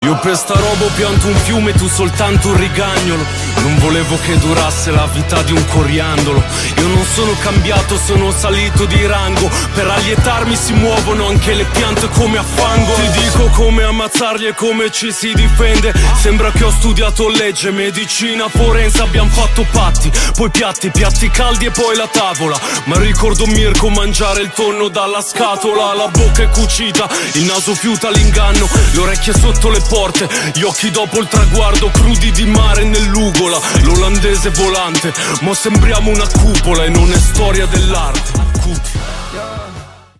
Io per sta roba ho pianto un fiume, tu soltanto un rigagnolo. Non volevo che durasse la vita di un coriandolo. Io non sono cambiato, sono salito di rango. Per allietarmi si muovono anche le piante come a fango. Ti dico come ammazzarli e come ci si difende. Sembra che ho studiato legge, medicina forense. Abbiamo fatto patti, poi piatti caldi e poi la tavola. Ma ricordo Mirko mangiare il tonno dalla scatola. La bocca è cucita, il naso fiuta l'inganno, le orecchie sotto le porte, gli occhi dopo il traguardo, crudi di mare nell'ugola. L'olandese volante, mo sembriamo una cupola e non è storia dell'arte. Cupi.